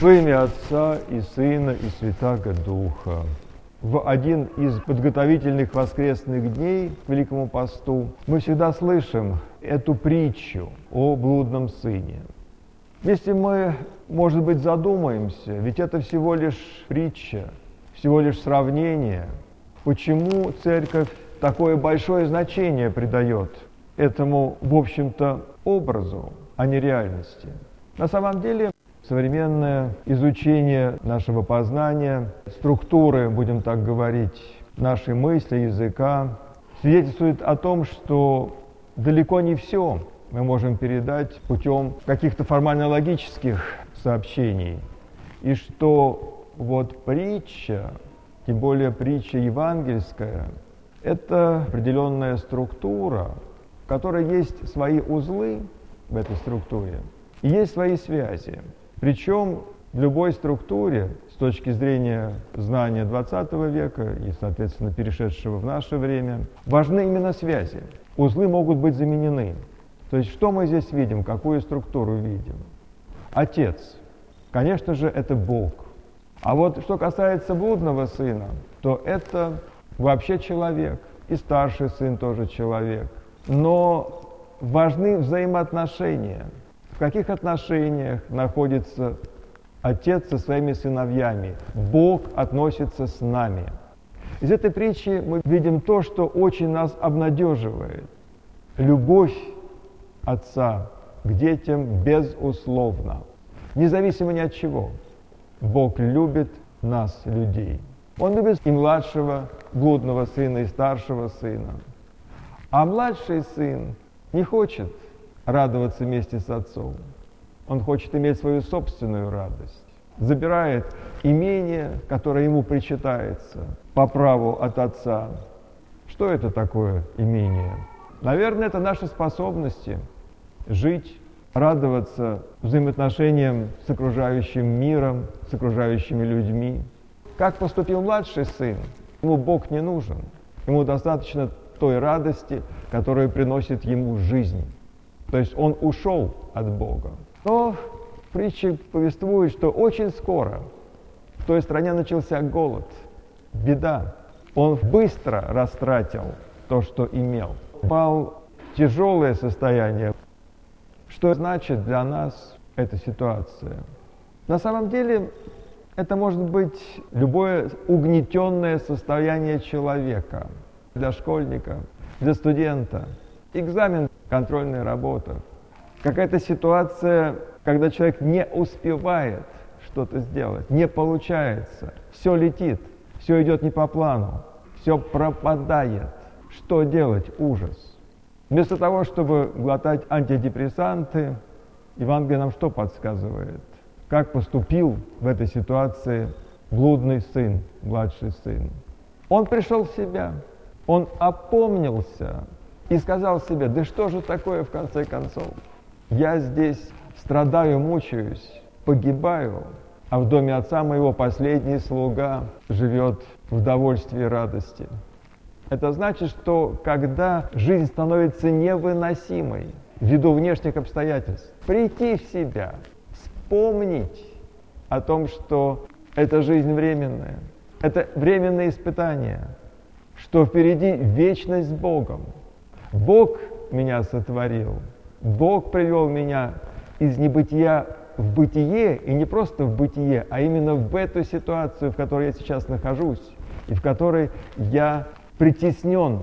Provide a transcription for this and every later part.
Во имя Отца и Сына и Святаго Духа. В один из подготовительных воскресных дней к Великому Посту мы всегда слышим эту притчу о блудном сыне. Если мы, может быть, задумаемся, ведь это всего лишь притча, всего лишь сравнение, почему Церковь такое большое значение придает этому, в общем-то, образу, а не реальности? На самом деле, современное изучение нашего познания, структуры, будем так говорить, нашей мысли, языка, свидетельствует о том, что далеко не все мы можем передать путем каких-то формально-логических сообщений. И что вот притча, тем более притча евангельская, это определенная структура, в которой есть свои узлы в этой структуре и есть свои связи. Причем в любой структуре, с точки зрения знания XX века и, соответственно, перешедшего в наше время, важны именно связи. Узлы могут быть заменены. То есть что мы здесь видим, какую структуру видим? Отец. Конечно же, это Бог. А вот что касается блудного сына, то это вообще человек. И старший сын тоже человек. Но важны взаимоотношения. В каких отношениях находится отец со своими сыновьями? Бог относится с нами. Из этой притчи мы видим то, что очень нас обнадеживает. Любовь отца к детям безусловна, независимо ни от чего. Бог любит нас, людей. Он любит и младшего блудного сына, и старшего сына. А младший сын не хочет радоваться вместе с отцом. Он хочет иметь свою собственную радость. Забирает имение, которое ему причитается по праву от отца. Что это такое имение? Наверное, это наши способности жить, радоваться взаимоотношениям с окружающим миром, с окружающими людьми. Как поступил младший сын? Ему Бог не нужен. Ему достаточно той радости, которая приносит ему жизнь. То есть он ушел от Бога. Но притча повествует, что очень скоро в той стране начался голод, беда. Он быстро растратил то, что имел. Попал в тяжелое состояние. Что значит для нас эта ситуация? На самом деле, это может быть любое угнетенное состояние человека. Для школьника, для студента. Экзамен, контрольная работа. Какая-то ситуация, когда человек не успевает что-то сделать, не получается. Все летит, все идет не по плану, все пропадает. Что делать? Ужас. Вместо того, чтобы глотать антидепрессанты, Евангелие нам что подсказывает? Как поступил в этой ситуации блудный сын, младший сын? Он пришел в себя, он опомнился и сказал себе: да что же такое в конце концов? Я здесь страдаю, мучаюсь, погибаю, а в доме отца моего последний слуга живет в довольстве и радости. Это значит, что когда жизнь становится невыносимой ввиду внешних обстоятельств, прийти в себя, вспомнить о том, что эта жизнь временная, это временное испытание, что впереди вечность с Богом. Бог меня сотворил, Бог привел меня из небытия в бытие, и не просто в бытие, а именно в эту ситуацию, в которой я сейчас нахожусь, и в которой я притеснен.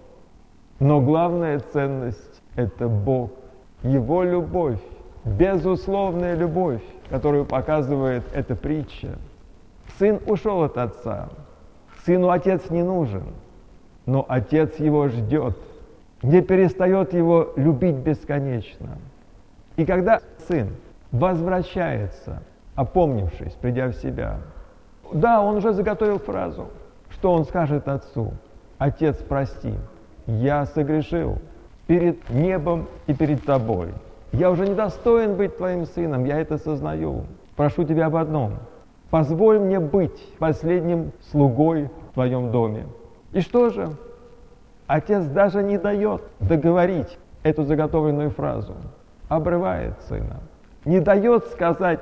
Но главная ценность – это Бог, Его любовь, безусловная любовь, которую показывает эта притча. Сын ушел от отца, сыну отец не нужен, но отец его ждет, не перестает его любить бесконечно. И когда сын возвращается, опомнившись, придя в себя, да, он уже заготовил фразу, что он скажет отцу: «Отец, прости, я согрешил перед небом и перед тобой. Я уже не достоин быть твоим сыном, я это сознаю. Прошу тебя об одном: позволь мне быть последним слугой в твоем доме». И что же? Отец даже не дает договорить эту заготовленную фразу, обрывает сына, не дает сказать,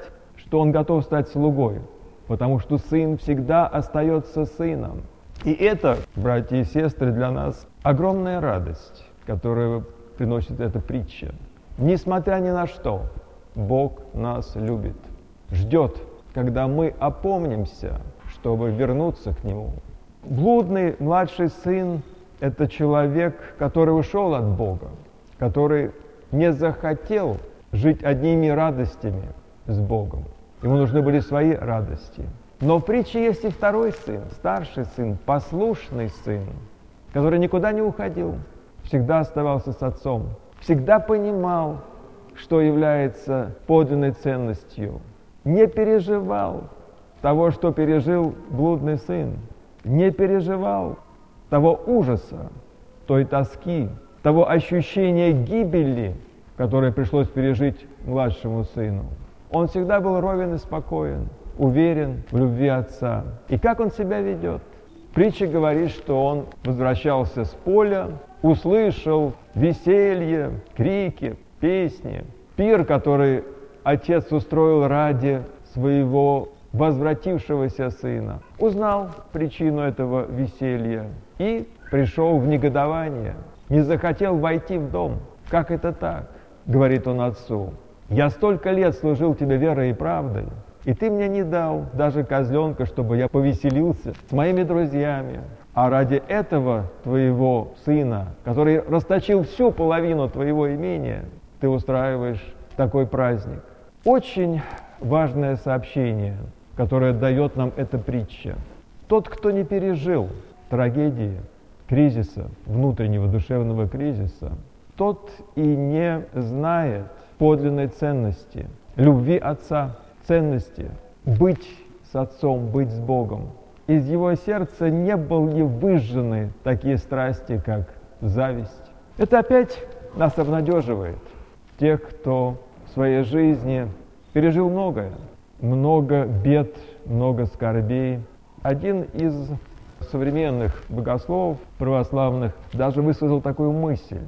что он готов стать слугой, потому что сын всегда остается сыном. И это, братья и сестры, для нас огромная радость, которую приносит эта притча. Несмотря ни на что, Бог нас любит, ждет, когда мы опомнимся, чтобы вернуться к Нему. Блудный младший сын – это человек, который ушел от Бога, который не захотел жить одними радостями с Богом. Ему нужны были свои радости. Но в притче есть и второй сын, старший сын, послушный сын, который никуда не уходил, всегда оставался с отцом, всегда понимал, что является подлинной ценностью, не переживал того, что пережил блудный сын, не переживал того ужаса, той тоски, того ощущения гибели, которое пришлось пережить младшему сыну. Он всегда был ровен и спокоен, уверен в любви отца. И как он себя ведет? Притча говорит, что он возвращался с поля, услышал веселье, крики, песни, пир, который отец устроил ради своего возвратившегося сына. Узнал причину этого веселья и пришел в негодование, не захотел войти в дом. Как это так? Говорит он отцу. Я столько лет служил тебе верой и правдой, и ты мне не дал даже козленка, чтобы я повеселился с моими друзьями. А ради этого твоего сына, который расточил всю половину твоего имения, ты устраиваешь такой праздник. Очень важное сообщение, которое дает нам эта притча. Тот, кто не пережил трагедии, кризиса, внутреннего душевного кризиса, тот и не знает подлинной ценности, любви Отца, ценности быть с Отцом, быть с Богом. Из его сердца не были выжжены такие страсти, как зависть. Это опять нас обнадеживает. Тех, кто в своей жизни пережил многое, много бед, много скорбей. Один из современных богословов православных даже высказал такую мысль,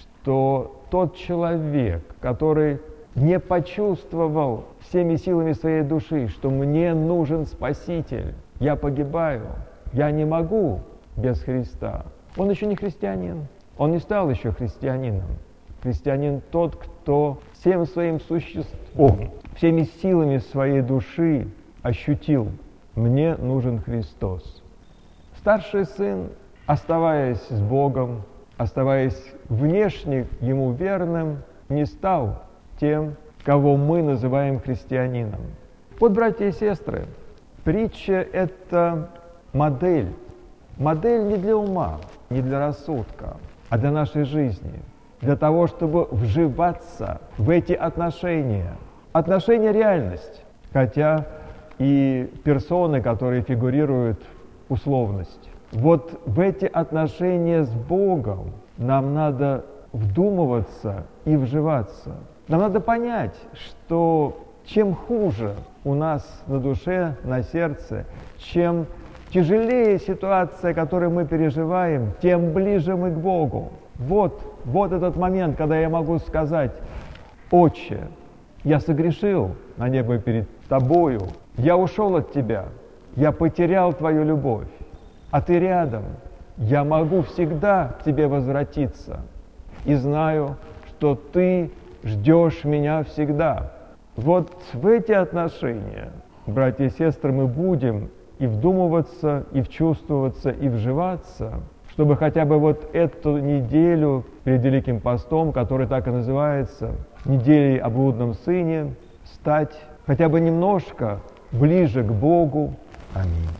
что тот человек, который не почувствовал всеми силами своей души, что мне нужен Спаситель, я погибаю, я не могу без Христа, он еще не христианин, он не стал еще христианином. Христианин тот, кто всем своим существом, всеми силами своей души ощутил: мне нужен Христос. Старший сын, оставаясь с Богом, оставаясь внешне Ему верным, не стал тем, кого мы называем христианином. Вот, братья и сестры, притча – это модель. Модель не для ума, не для рассудка, а для нашей жизни. Для того, чтобы вживаться в эти отношения. Отношения – реальность, хотя и персоны, которые фигурируют, условность. Вот в эти отношения с Богом нам надо вдумываться и вживаться. Нам надо понять, что чем хуже у нас на душе, на сердце, чем тяжелее ситуация, которую мы переживаем, тем ближе мы к Богу. Вот этот момент, когда я могу сказать: «Отче, я согрешил на небо перед Тобою, я ушел от Тебя, я потерял Твою любовь, а Ты рядом, я могу всегда к Тебе возвратиться и знаю, что Ты ждешь меня всегда». Вот в эти отношения, братья и сестры, мы будем и вдумываться, и вчувствоваться, и вживаться, чтобы хотя бы вот эту неделю перед Великим Постом, который так и называется, неделей о блудном сыне, стать хотя бы немножко ближе к Богу. Аминь.